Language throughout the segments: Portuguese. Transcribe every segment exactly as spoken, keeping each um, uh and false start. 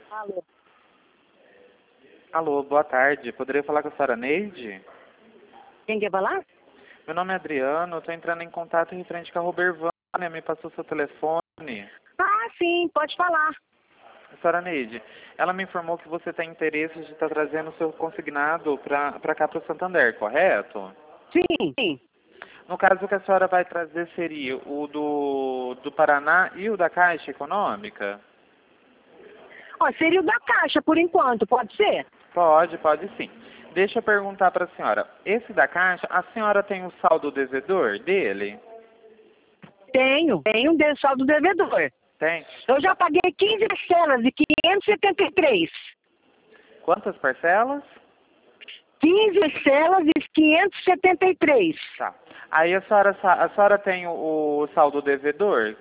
Alô. Alô, boa tarde. Poderia falar com a senhora Neide? Quem quer falar? Meu nome é Adriano, estou entrando em contato referente com a Robervânia, me passou seu telefone. Ah, sim, pode falar. Senhora Neide, ela me informou que você tem interesse de estar trazendo o seu consignado para cá, para o Santander, correto? Sim, sim. No caso, o que a senhora vai trazer seria o do, do Paraná e o da Caixa Econômica? Ó, seria o da Caixa, por enquanto, pode ser? Pode, pode sim. Deixa eu perguntar para a senhora. Esse da Caixa, a senhora tem o saldo devedor dele? Tenho, tenho um saldo devedor. Tem. Eu já paguei quinze parcelas de quinhentos e setenta e três. Quantas parcelas? quinze parcelas de quinhentos e setenta e três. Tá. Aí a senhora, sa- a senhora tem o, o saldo devedor?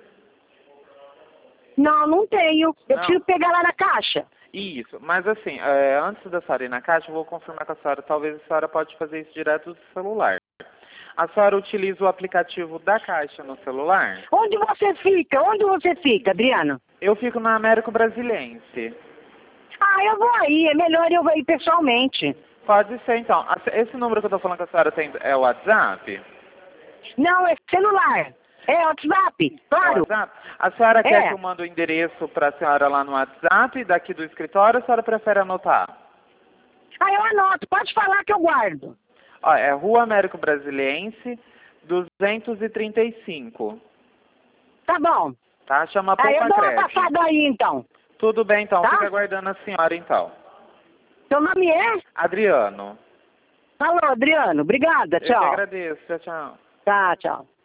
Não, não tenho. Eu Não. preciso pegar lá na Caixa. Isso, mas assim, é, antes da senhora ir na Caixa, eu vou confirmar com a senhora. Talvez a senhora pode fazer isso direto do celular. A senhora utiliza o aplicativo da Caixa no celular? Onde você fica? Onde você fica, Adriano? Eu fico na Américo Brasiliense. Ah, eu vou aí. É melhor eu ir pessoalmente. Pode ser, então. A- Esse número que eu estou falando que a senhora tem é o WhatsApp? Não, é celular. É WhatsApp, É o claro. WhatsApp? A senhora quer É. que eu mande o endereço para a senhora lá no WhatsApp, daqui do escritório, ou a senhora prefere anotar? Ah, eu anoto. Pode falar que eu guardo. Ó, é Rua Américo Brasiliense, duzentos e trinta e cinco. Tá bom. Tá? Chama Aí eu Poupa dou uma Crédito. passada aí, então. Tudo bem, então. Tá? Fica aguardando a senhora, então. Seu nome é? Adriano. Alô, Adriano. Obrigada. Eu que Tchau. agradeço. Tchau, tchau. Tá, tchau.